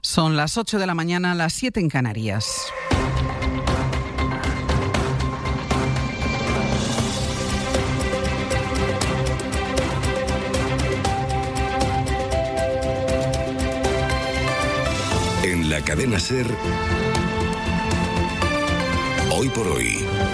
Son las 8 de la mañana, las 7 en Canarias. En la cadena SER, Hoy por Hoy,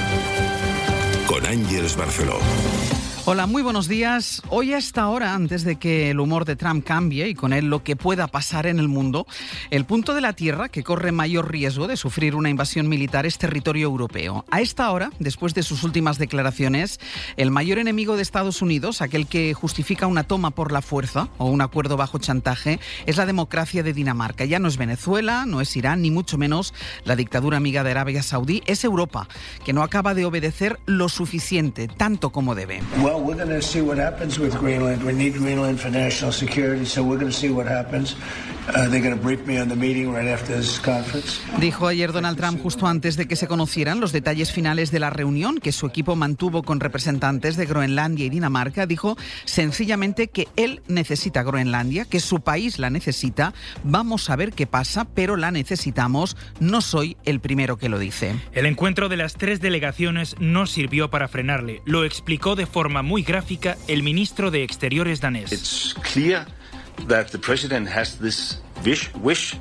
con Ángeles Barceló. Hola, muy buenos días. Hoy a esta hora, antes de que el humor de Trump cambie y con él lo que pueda pasar en el mundo, el punto de la Tierra que corre mayor riesgo de sufrir una invasión militar es territorio europeo. A esta hora, después de sus últimas declaraciones, el mayor enemigo de Estados Unidos, aquel que justifica una toma por la fuerza o un acuerdo bajo chantaje, es la democracia de Dinamarca. Ya no es Venezuela, no es Irán, ni mucho menos la dictadura amiga de Arabia Saudí. Es Europa, que no acaba de obedecer lo suficiente, tanto como debe. Well, we're going to see what happens with Greenland. We need Greenland for national security, so we're going to see what happens. They're going to brief me on the meeting right after this conference. Dijo ayer Donald Trump justo antes de que se conocieran los detalles finales de la reunión que su equipo mantuvo con representantes de Groenlandia y Dinamarca. Dijo sencillamente que él necesita Groenlandia, que su país la necesita. Vamos a ver qué pasa, pero la necesitamos. No soy el primero que lo dice. El encuentro de las tres delegaciones no sirvió para frenarle. Lo explicó de forma muy gráfica el ministro de Exteriores danés. It's clear that the president has this wish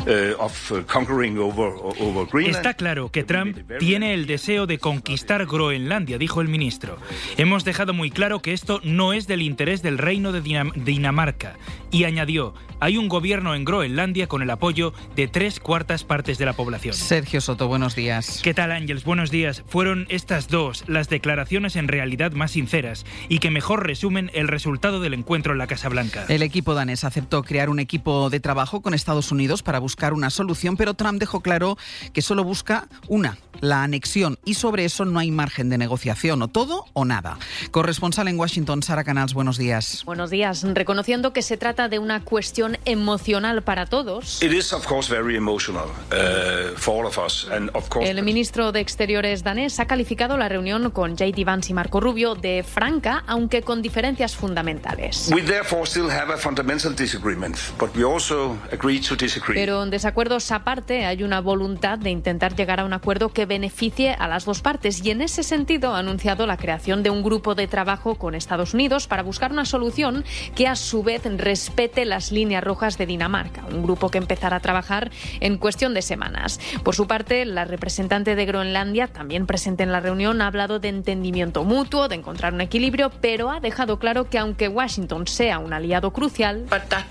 of conquering over Greenland. Está claro que Trump tiene el deseo de conquistar Groenlandia, dijo el ministro. Hemos dejado muy claro que esto no es del interés del reino de Dinamarca. Y añadió, hay un gobierno en Groenlandia con el apoyo de 3/4 partes de la población. Sergio Soto, buenos días. ¿Qué tal, Ángeles? Buenos días. Fueron estas dos las declaraciones en realidad más sinceras y que mejor resumen el resultado del encuentro en la Casa Blanca. El equipo danés aceptó crear un equipo de trabajo con Estados Unidos para buscar una solución, pero Trump dejó claro que solo busca la anexión, y sobre eso no hay margen de negociación, o todo o nada. Corresponsal en Washington, Sara Canals, buenos días. Buenos días. Reconociendo que se trata de una cuestión emocional para todos. It is, of course, very emotional for all of us, and of course. El ministro de Exteriores danés ha calificado la reunión con J.D. Vance y Marco Rubio de franca, aunque con diferencias fundamentales. We therefore still have a fundamental disagreement, but we also agree to disagree. Pero en desacuerdos aparte hay una voluntad de intentar llegar a un acuerdo que beneficie a las dos partes, y en ese sentido ha anunciado la creación de un grupo de trabajo con Estados Unidos para buscar una solución que a su vez respete las líneas rojas de Dinamarca, un grupo que empezará a trabajar en cuestión de semanas. Por su parte, la representante de Groenlandia, también presente en la reunión, ha hablado de entendimiento mutuo, de encontrar un equilibrio, pero ha dejado claro que aunque Washington sea un aliado crucial,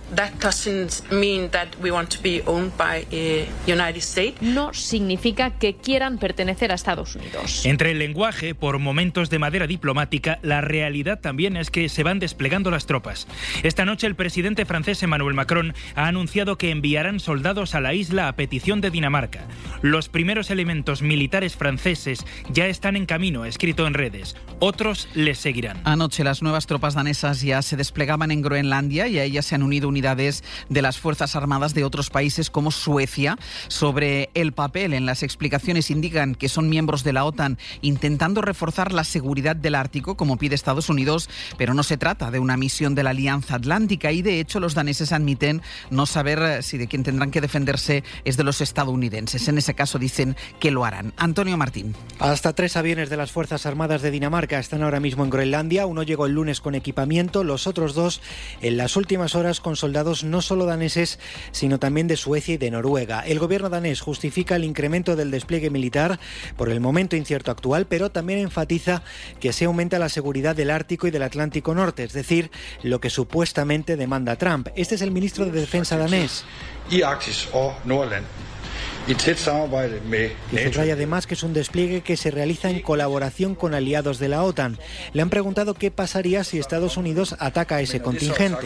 no significa que quieran pertenecer a Estados Unidos. Entre el lenguaje, por momentos de madera diplomática, la realidad también es que se van desplegando las tropas. Esta noche el presidente francés Emmanuel Macron ha anunciado que enviarán soldados a la isla a petición de Dinamarca. Los primeros elementos militares franceses ya están en camino, escrito en redes. Otros les seguirán. Anoche las nuevas tropas danesas ya se desplegaban en Groenlandia y a ellas se han unido unidades de las Fuerzas Armadas de otros países como Suecia. Sobre el papel, en las explicaciones indican que son miembros de la OTAN intentando reforzar la seguridad del Ártico, como pide Estados Unidos, pero no se trata de una misión de la Alianza Atlántica, y de hecho los daneses admiten no saber si de quien tendrán que defenderse es de los estadounidenses. En ese caso dicen que lo harán. Antonio Martín. Hasta 3 aviones de las Fuerzas Armadas de Dinamarca están ahora mismo en Groenlandia. Uno llegó el lunes con equipamiento, los otros 2 en las últimas horas con soldados no solo daneses, sino también de Suecia y de Noruega. El gobierno danés justifica el incremento del despliegue militar por el momento incierto actual, pero también enfatiza que se aumenta la seguridad del Ártico y del Atlántico Norte, es decir, lo que supuestamente demanda Trump. Este es el ministro de Defensa danés. I Arktis og Nordland. Y subraya además que es un despliegue que se realiza en colaboración con aliados de la OTAN. Le han preguntado qué pasaría si Estados Unidos ataca a ese contingente.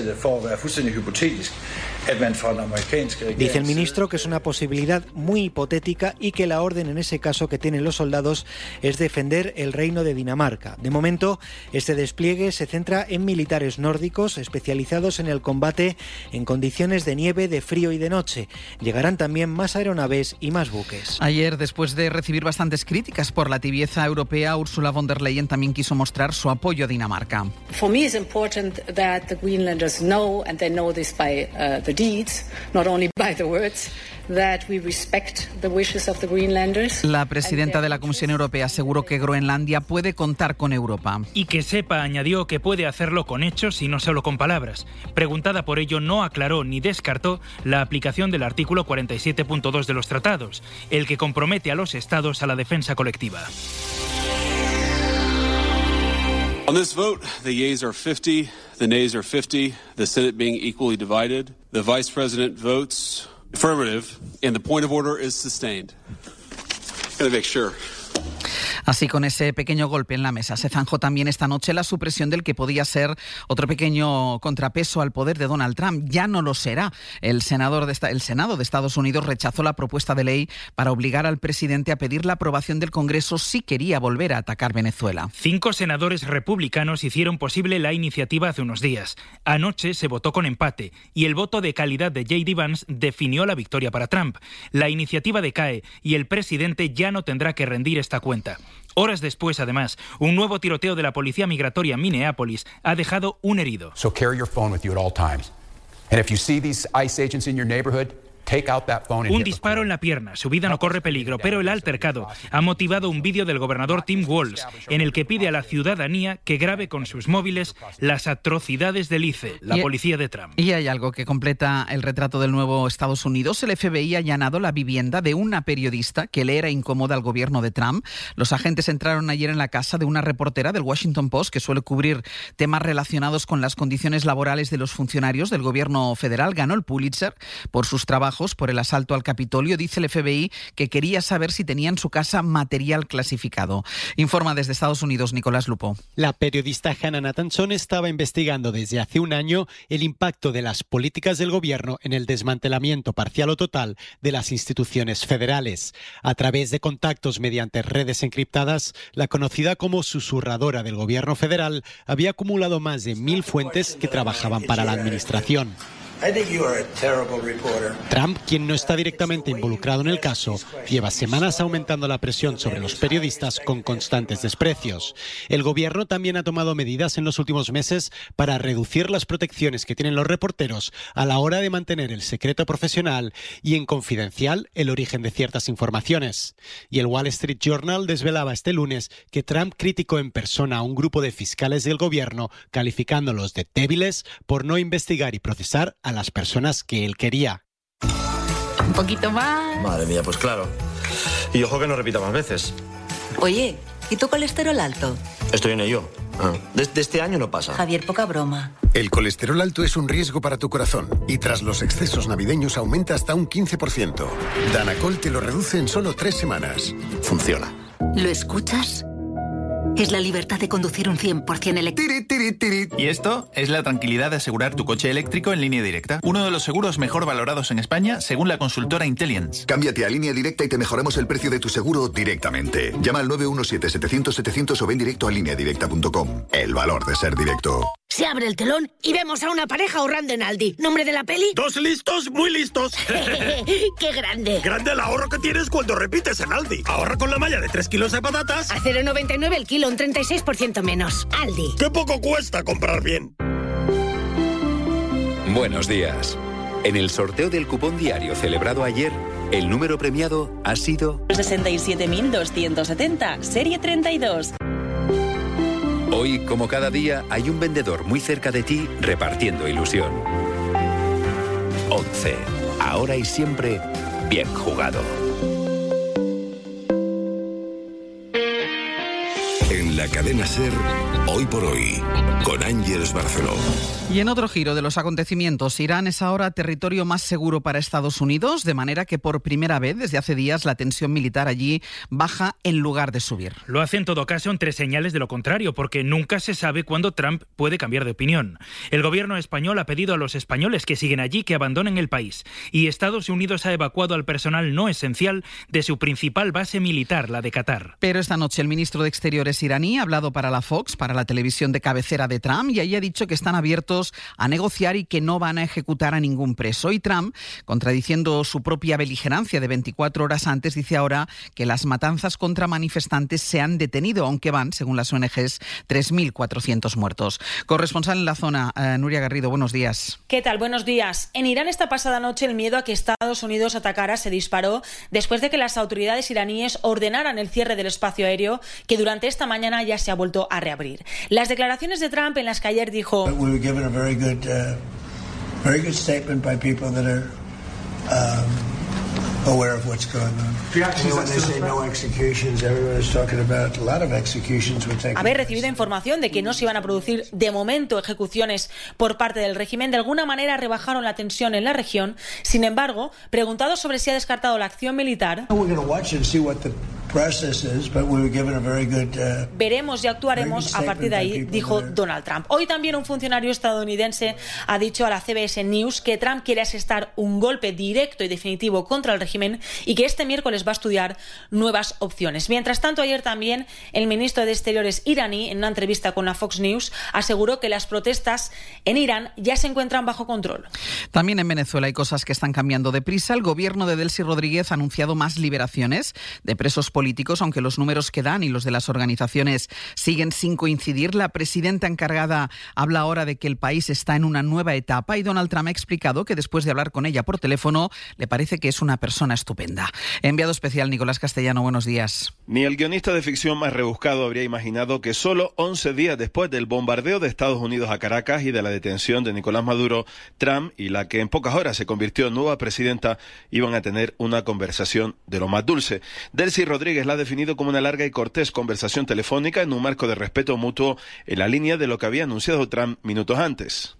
Dice el ministro que es una posibilidad muy hipotética y que la orden en ese caso que tienen los soldados es defender el reino de Dinamarca. De momento, este despliegue se centra en militares nórdicos especializados en el combate en condiciones de nieve, de frío y de noche. Llegarán también más aeronaves aeronaves y más buques. Ayer, después de recibir bastantes críticas por la tibieza europea, Ursula von der Leyen también quiso mostrar su apoyo a Dinamarca. For me it's important that the Greenlanders know, and they know this by the deeds, not only by the words, that we respect the wishes of the Greenlanders. La presidenta de la Comisión Europea aseguró que Groenlandia puede contar con Europa. Y que sepa, añadió, que puede hacerlo con hechos y no solo con palabras. Preguntada por ello, no aclaró ni descartó la aplicación del artículo 47.2 de los tratados, el que compromete a los Estados a la defensa colectiva. On this vote, the yeas are 50, the nays are 50, the Senate being equally divided. The Vice President votes affirmative, and the point of order is sustained. Gotta make sure. Así, con ese pequeño golpe en la mesa, se zanjó también esta noche la supresión del que podía ser otro pequeño contrapeso al poder de Donald Trump. Ya no lo será. El Senado de Estados Unidos rechazó la propuesta de ley para obligar al presidente a pedir la aprobación del Congreso si quería volver a atacar Venezuela. 5 senadores republicanos hicieron posible la iniciativa hace unos días. Anoche se votó con empate y el voto de calidad de J.D. Vance definió la victoria para Trump. La iniciativa decae y el presidente ya no tendrá que rendir esta cuenta. Horas después, además, un nuevo tiroteo de la policía migratoria en Minneapolis ha dejado un herido. So carry your phone with you at all times. And if you see these ICE agents in your neighborhood, un disparo en la pierna, su vida no corre peligro, pero el altercado ha motivado un vídeo del gobernador Tim Walz en el que pide a la ciudadanía que grabe con sus móviles las atrocidades del ICE, la policía de Trump. Y hay algo que completa el retrato del nuevo Estados Unidos. El FBI ha allanado la vivienda de una periodista que le era incómoda al gobierno de Trump. Los agentes entraron ayer en la casa de una reportera del Washington Post que suele cubrir temas relacionados con las condiciones laborales de los funcionarios del gobierno federal. Ganó el Pulitzer por sus trabajos por el asalto al Capitolio. Dice el FBI que quería saber si tenía en su casa material clasificado. Informa desde Estados Unidos Nicolás Lupo. La periodista Hannah Nathanson estaba investigando desde hace un año el impacto de las políticas del gobierno en el desmantelamiento parcial o total de las instituciones federales. A través de contactos mediante redes encriptadas, la conocida como susurradora del gobierno federal había acumulado más de 1.000 fuentes que trabajaban para la administración. Trump, quien no está directamente involucrado en el caso, lleva semanas aumentando la presión sobre los periodistas con constantes desprecios. El gobierno también ha tomado medidas en los últimos meses para reducir las protecciones que tienen los reporteros a la hora de mantener el secreto profesional y en confidencial el origen de ciertas informaciones. Y el Wall Street Journal desvelaba este lunes que Trump criticó en persona a un grupo de fiscales del gobierno, calificándolos de débiles por no investigar y procesar a las personas que él quería. Un poquito más. Madre mía, pues claro. Y ojo que no repita más veces. Oye, ¿y tu colesterol alto? Estoy en ello. Desde este año no pasa. Javier, poca broma. El colesterol alto es un riesgo para tu corazón y tras los excesos navideños aumenta hasta un 15%. Danacol te lo reduce en solo 3 semanas. Funciona. ¿Lo escuchas? Es la libertad de conducir un 100% eléctrico. Y esto es la tranquilidad de asegurar tu coche eléctrico en Línea Directa. Uno de los seguros mejor valorados en España, según la consultora Intelliance. Cámbiate a Línea Directa y te mejoramos el precio de tu seguro directamente. Llama al 917-700-700 o ven directo a lineadirecta.com. El valor de ser directo. Se abre el telón y vemos a una pareja ahorrando en Aldi. ¿Nombre de la peli? ¡Dos listos, muy listos! ¡Qué grande! Grande el ahorro que tienes cuando repites en Aldi. Ahorra con la malla de 3 kilos de patatas. A 0,99 el kilo, un 36% menos. Aldi. ¡Qué poco cuesta comprar bien! Buenos días. En el sorteo del cupón diario celebrado ayer, el número premiado ha sido 67.270, serie 32. Hoy, como cada día, hay un vendedor muy cerca de ti repartiendo ilusión. 11. Ahora y siempre, bien jugado. En la cadena SER, Hoy por Hoy, con Ángeles Barceló. Y en otro giro de los acontecimientos, Irán es ahora territorio más seguro para Estados Unidos, de manera que por primera vez desde hace días la tensión militar allí baja en lugar de subir. Lo hace en todo caso entre señales de lo contrario, porque nunca se sabe cuándo Trump puede cambiar de opinión. El gobierno español ha pedido a los españoles que siguen allí que abandonen el país, y Estados Unidos ha evacuado al personal no esencial de su principal base militar, la de Qatar. Pero esta noche el ministro de Exteriores iraní Irani ha hablado para la Fox, para la televisión de cabecera de Trump, y ahí ha dicho que están abiertos a negociar y que no van a ejecutar a ningún preso. Y Trump, contradiciendo su propia beligerancia de 24 horas antes, dice ahora que las matanzas contra manifestantes se han detenido, aunque van, según las ONGs, 3.400 muertos. Corresponsal en la zona, Nuria Garrido, buenos días. ¿Qué tal? Buenos días. En Irán esta pasada noche el miedo a que Estados Unidos atacara se disparó después de que las autoridades iraníes ordenaran el cierre del espacio aéreo, que durante esta mañana ya se ha vuelto a reabrir. Las declaraciones de Trump, en las que ayer dijo: We were given a very good statement by people that are aware of what's going on. When they say no executions, everyone is talking about a lot of executions were taken. Haber recibido información de que no se iban a producir de momento ejecuciones por parte del régimen, de alguna manera rebajaron la tensión en la región. Sin embargo, preguntado sobre si ha descartado la acción militar, veremos y actuaremos a partir de ahí, dijo Donald Trump. Hoy también un funcionario estadounidense ha dicho a la CBS News que Trump quiere asestar un golpe directo y definitivo contra el régimen y que este miércoles va a estudiar nuevas opciones. Mientras tanto, ayer también el ministro de Exteriores iraní, en una entrevista con la Fox News, aseguró que las protestas en Irán ya se encuentran bajo control. También en Venezuela hay cosas que están cambiando deprisa. El gobierno de Delcy Rodríguez ha anunciado más liberaciones de presos políticos, aunque los números que dan y los de las organizaciones siguen sin coincidir. La presidenta encargada habla ahora de que el país está en una nueva etapa y Donald Trump ha explicado que después de hablar con ella por teléfono le parece que es una persona estupenda. Enviado especial Nicolás Castellano, buenos días. Ni el guionista de ficción más rebuscado habría imaginado que solo 11 días después del bombardeo de Estados Unidos a Caracas y de la detención de Nicolás Maduro, Trump y la que en pocas horas se convirtió en nueva presidenta iban a tener una conversación de lo más dulce. Delcy Rodríguez la ha definido como una larga y cortés conversación telefónica en un marco de respeto mutuo en la línea de lo que había anunciado Trump minutos antes.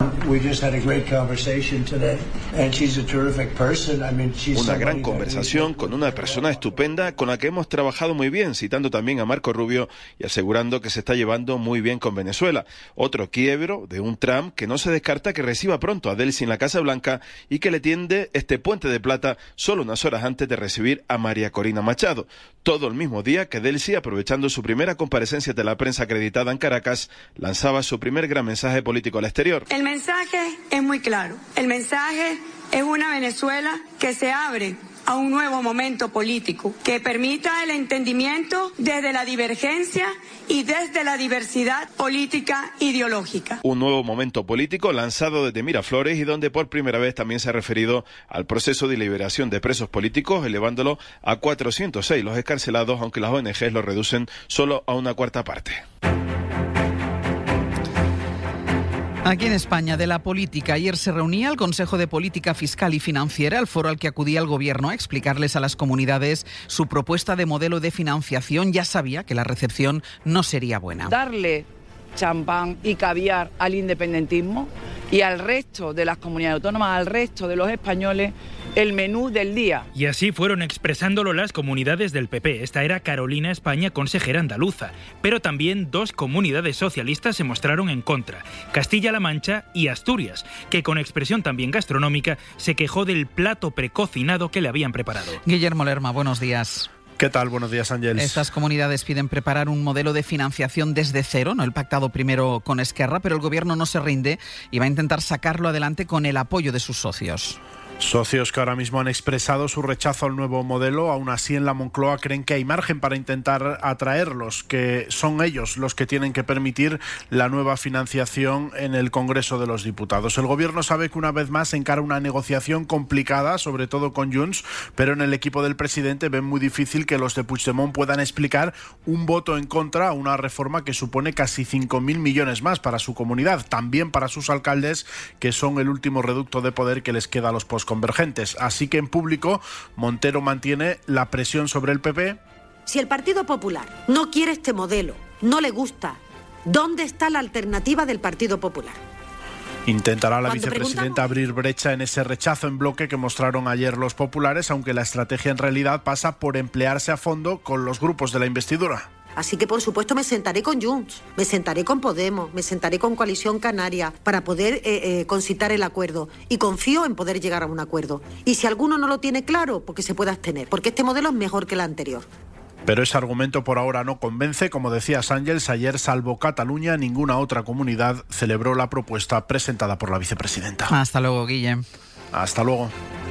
Una gran conversación con una persona estupenda con la que hemos trabajado muy bien, citando también a Marco Rubio y asegurando que se está llevando muy bien con Venezuela. Otro quiebro de un Trump que no se descarta que reciba pronto a Delcy en la Casa Blanca y que le tiende este puente de plata solo unas horas antes de recibir a María Corina Machado. Todo el mismo día que Delcy, aprovechando su primera comparecencia de la prensa acreditada en Caracas, lanzaba su primer gran mensaje político al exterior. El mensaje es muy claro. El mensaje es una Venezuela que se abre a un nuevo momento político que permita el entendimiento desde la divergencia y desde la diversidad política ideológica. Un nuevo momento político lanzado desde Miraflores y donde por primera vez también se ha referido al proceso de liberación de presos políticos, elevándolo a 406 los excarcelados, aunque las ONGs lo reducen solo a una cuarta parte. Aquí en España, de la política. Ayer se reunía el Consejo de Política Fiscal y Financiera, el foro al que acudía el Gobierno a explicarles a las comunidades su propuesta de modelo de financiación. Ya sabía que la recepción no sería buena. Darle champán y caviar al independentismo y al resto de las comunidades autónomas, al resto de los españoles, el menú del día. Y así fueron expresándolo las comunidades del PP. Esta era Carolina España, consejera andaluza. Pero también dos comunidades socialistas se mostraron en contra: Castilla-La Mancha y Asturias, que con expresión también gastronómica se quejó del plato precocinado que le habían preparado. Guillermo Lerma, buenos días. ¿Qué tal? Buenos días, Ángeles. Estas comunidades piden preparar un modelo de financiación desde cero, no el pactado primero con Esquerra, pero el Gobierno no se rinde y va a intentar sacarlo adelante con el apoyo de sus socios. Socios que ahora mismo han expresado su rechazo al nuevo modelo. Aún así, en la Moncloa creen que hay margen para intentar atraerlos, que son ellos los que tienen que permitir la nueva financiación en el Congreso de los Diputados. El Gobierno sabe que una vez más encara una negociación complicada, sobre todo con Junts, pero en el equipo del presidente ven muy difícil que los de Puigdemont puedan explicar un voto en contra a una reforma que supone casi 5.000 millones más para su comunidad, también para sus alcaldes, que son el último reducto de poder que les queda a los convergentes. Así que en público Montero mantiene la presión sobre el PP. Si el Partido Popular no quiere este modelo, no le gusta, ¿dónde está la alternativa del Partido Popular? Intentará la vicepresidenta abrir brecha en ese rechazo en bloque que mostraron ayer los populares, aunque la estrategia en realidad pasa por emplearse a fondo con los grupos de la investidura. Así que, por supuesto, me sentaré con Junts, me sentaré con Podemos, me sentaré con Coalición Canaria para poder concitar el acuerdo. Y confío en poder llegar a un acuerdo. Y si alguno no lo tiene claro, pues que se pueda abstener, porque este modelo es mejor que el anterior. Pero ese argumento por ahora no convence. Como decías, Ángels, ayer, salvo Cataluña, ninguna otra comunidad celebró la propuesta presentada por la vicepresidenta. Hasta luego, Guille. Hasta luego.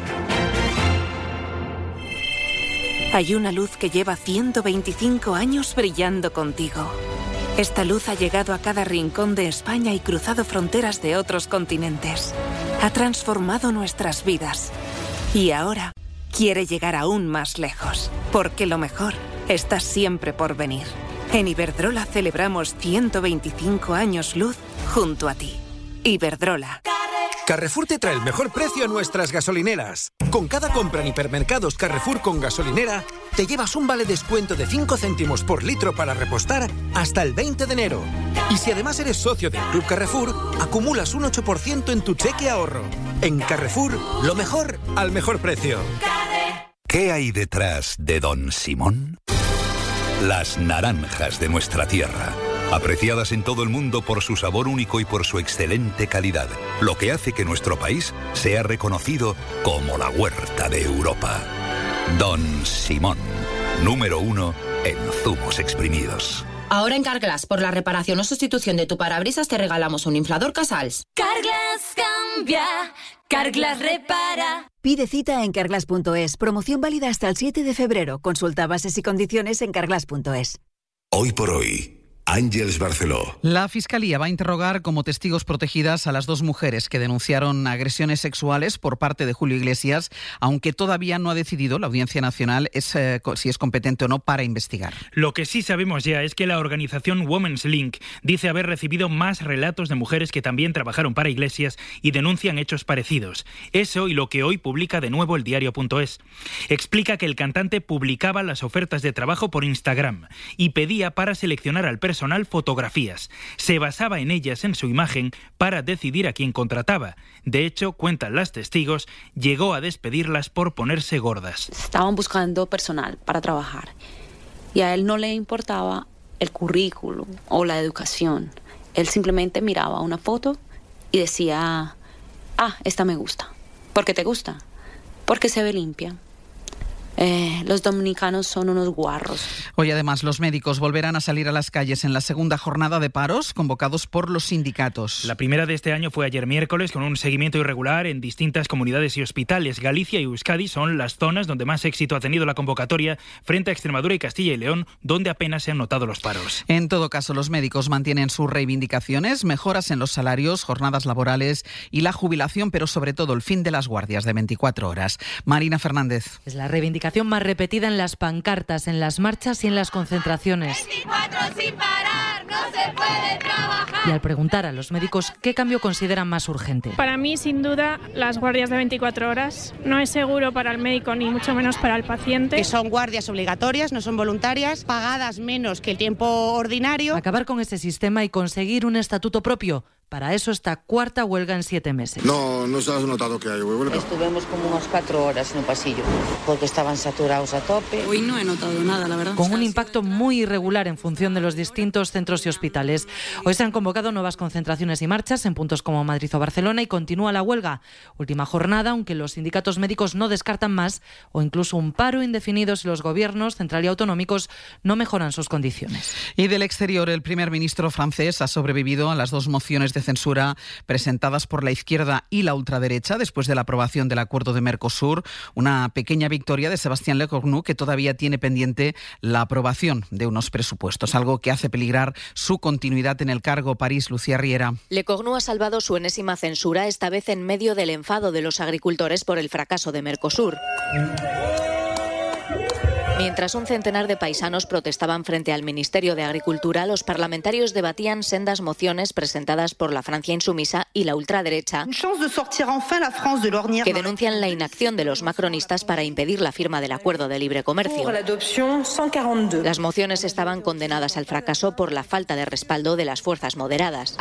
Hay una luz que lleva 125 años brillando contigo. Esta luz ha llegado a cada rincón de España y cruzado fronteras de otros continentes. Ha transformado nuestras vidas. Y ahora quiere llegar aún más lejos, porque lo mejor está siempre por venir. En Iberdrola celebramos 125 años luz junto a ti. Iberdrola. Carrefour te trae el mejor precio a nuestras gasolineras. Con cada compra en hipermercados Carrefour con gasolinera, te llevas un vale descuento de 5 céntimos por litro para repostar hasta el 20 de enero. Y si además eres socio del Club Carrefour, acumulas un 8% en tu cheque ahorro. En Carrefour, lo mejor al mejor precio. ¿Qué hay detrás de Don Simón? Las naranjas de nuestra tierra. Apreciadas en todo el mundo por su sabor único y por su excelente calidad, lo que hace que nuestro país sea reconocido como la huerta de Europa. Don Simón, número 1 en zumos exprimidos. Ahora en Carglass, por la reparación o sustitución de tu parabrisas, te regalamos un inflador Casals. Carglass cambia, Carglass repara. Pide cita en carglass.es. Promoción válida hasta el 7 de febrero. Consulta bases y condiciones en carglass.es. Hoy por hoy, Ángels Barceló. La Fiscalía va a interrogar como testigos protegidas a las 2 mujeres que denunciaron agresiones sexuales por parte de Julio Iglesias, aunque todavía no ha decidido la Audiencia Nacional si es competente o no para investigar. Lo que sí sabemos ya es que la organización Women's Link dice haber recibido más relatos de mujeres que también trabajaron para Iglesias y denuncian hechos parecidos. Eso y lo que hoy publica de nuevo el diario.es. Explica que el cantante publicaba las ofertas de trabajo por Instagram y pedía para seleccionar al personal fotografías. Se basaba en ellas, en su imagen, para decidir a quién contrataba. De hecho, cuentan las testigos, llegó a despedirlas por ponerse gordas. Estaban buscando personal para trabajar y a él no le importaba el currículum o la educación. Él simplemente miraba una foto y decía, esta me gusta. ¿Por qué te gusta? Porque se ve limpia. Los dominicanos son unos guarros. Hoy además los médicos volverán a salir a las calles en la segunda jornada de paros convocados por los sindicatos. La primera de este año fue ayer miércoles con un seguimiento irregular en distintas comunidades y hospitales. Galicia y Euskadi son las zonas donde más éxito ha tenido la convocatoria frente a Extremadura y Castilla y León, donde apenas se han notado los paros. En todo caso, los médicos mantienen sus reivindicaciones, mejoras en los salarios, jornadas laborales y la jubilación, pero sobre todo el fin de las guardias de 24 horas. Marina Fernández. Es la reivindicación más repetida en las pancartas, en las marchas y en las concentraciones. 24 sin parar, no se puede trabajar. Y al preguntar a los médicos qué cambio consideran más urgente. Para mí, sin duda, las guardias de 24 horas. No es seguro para el médico ni mucho menos para el paciente. Que son guardias obligatorias, no son voluntarias, pagadas menos que el tiempo ordinario. Acabar con ese sistema y conseguir un estatuto propio. Para eso esta cuarta huelga en 7 meses. No se ha notado que hay huelga. Estuvimos como unas 4 horas en un pasillo, porque estaban saturados a tope. Hoy no he notado nada, la verdad. Con un impacto muy irregular en función de los distintos centros y hospitales. Hoy se han convocado nuevas concentraciones y marchas en puntos como Madrid o Barcelona y continúa la huelga. Última jornada, aunque los sindicatos médicos no descartan más o incluso un paro indefinido si los gobiernos central y autonómicos no mejoran sus condiciones. Y del exterior, el primer ministro francés ha sobrevivido a las 2 mociones de censura presentadas por la izquierda y la ultraderecha después de la aprobación del acuerdo de Mercosur, una pequeña victoria de Sébastien Lecornu, que todavía tiene pendiente la aprobación de unos presupuestos, algo que hace peligrar su continuidad en el cargo. París, Lucía Riera. Lecornu ha salvado su enésima censura, esta vez en medio del enfado de los agricultores por el fracaso de Mercosur. Mientras un centenar de paisanos protestaban frente al Ministerio de Agricultura, los parlamentarios debatían sendas mociones presentadas por la Francia insumisa y la ultraderecha, que denuncian la inacción de los macronistas para impedir la firma del acuerdo de libre comercio. Las mociones estaban condenadas al fracaso por la falta de respaldo de las fuerzas moderadas.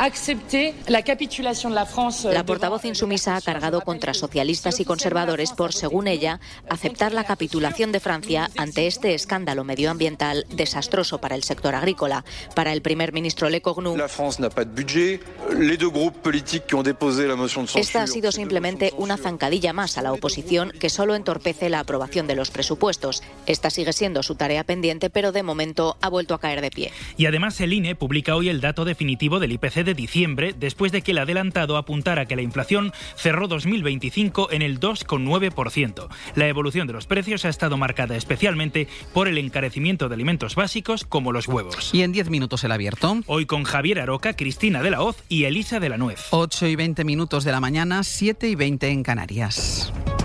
La portavoz insumisa ha cargado contra socialistas y conservadores por, según ella, aceptar la capitulación de Francia ante este escándalo medioambiental desastroso para el sector agrícola. Para el primer ministro Lecornu, Esta ha sido simplemente una zancadilla más a la oposición que solo entorpece la aprobación de los presupuestos. Esta sigue siendo su tarea pendiente, pero de momento ha vuelto a caer de pie. Y además el INE publica hoy el dato definitivo del IPC de diciembre, después de que el adelantado apuntara que la inflación cerró 2025 en el 2,9%. La evolución de los precios ha estado marcada especialmente por el encarecimiento de alimentos básicos como los huevos. Y en 10 minutos el abierto. Hoy con Javier Aroca, Cristina de la Hoz y Elisa de la Nuez. 8:20 de la mañana, 7:20 en Canarias.